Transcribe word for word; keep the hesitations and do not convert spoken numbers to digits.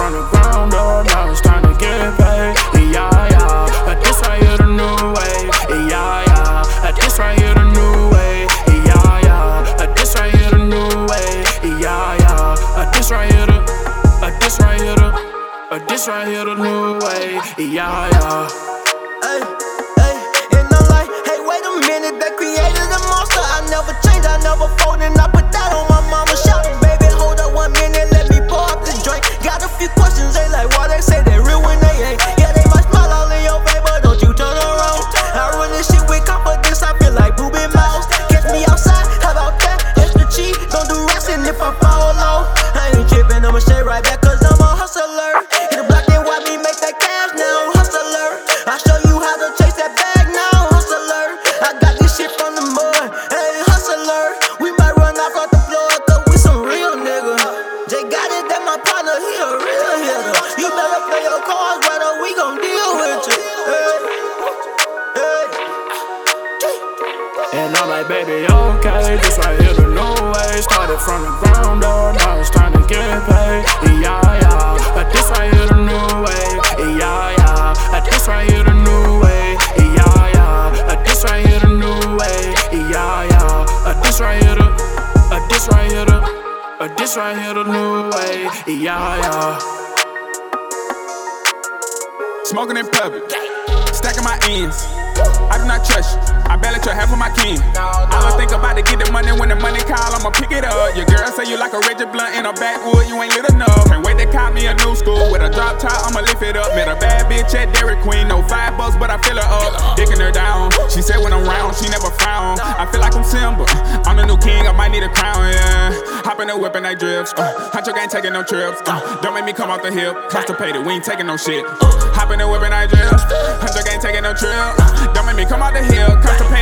from the ground up, now it's time to get paid. Yeah, yeah, but this right here the new way. Yeah, yeah, but this right here the new way. Yeah, yeah, but this right here the new way. Yeah, yeah, but this right here the, but this right here the, but this right here the new way. Yeah, yeah. Ay, ay, and I'm like, hey, wait a minute, they created a monster. I never change, I never fold, and I put that on my mama. Shout it, baby, hold up one minute, let me pour up this drink. Got a few questions, they like, why they say they real when they ain't. Yeah, they might smile all in your face, but don't you turn around. I run this shit with confidence, I feel like Booby Mouse. Catch me outside, how about that? Extra cheap, don't do wrestling if I fall low. I ain't tripping, I'ma stay right back, cause I'm a hustler. Hit the block, then watch me make that cash now, hustler. I show you how to chase that bag now, hustler. I got this shit from the mud, hey, hustler. We might run off off the floor, cause we some real niggas. Jay got it, that my partner, he a real hitter. You better play your cards right or we gon' deal with you. Hey, hey. And I'm like, baby, okay, this right here the new way. Started from the ground up, now it's time to get paid. Yeah, yeah, but this right here the new way. Yeah, yeah, but this right here the new way. Yeah, yeah, but this right here the new way. Yeah, yeah, but this right here the, but this right here the, but this right here the new way. Yeah, yeah. Smoking in public, stacking my ends. I do not trust you, I barely trust half of my kin. All I think about to get the money, when the money call, I'ma pick it up. Your girl say you like a Reggie Blunt in a backwood, you ain't lit enough. Can't wait to cop me a new school with a drop top, I'ma lift it up. Met a bad bitch at Dairy Queen, no five bucks, but I fill her up. Dicking her down, she said when I'm round, she never frown. I feel like I'm Simba, I'm the new king, I might need a crown, yeah. Hop in the whip and they drifts, uh, Huncho ain't taking no trips, uh, don't make me come off the hip, constipated, we ain't taking no shit. uh, Hop in the whip and they drifts, Huncho ain't taking no trip, uh, don't make me come out the hill, constipated.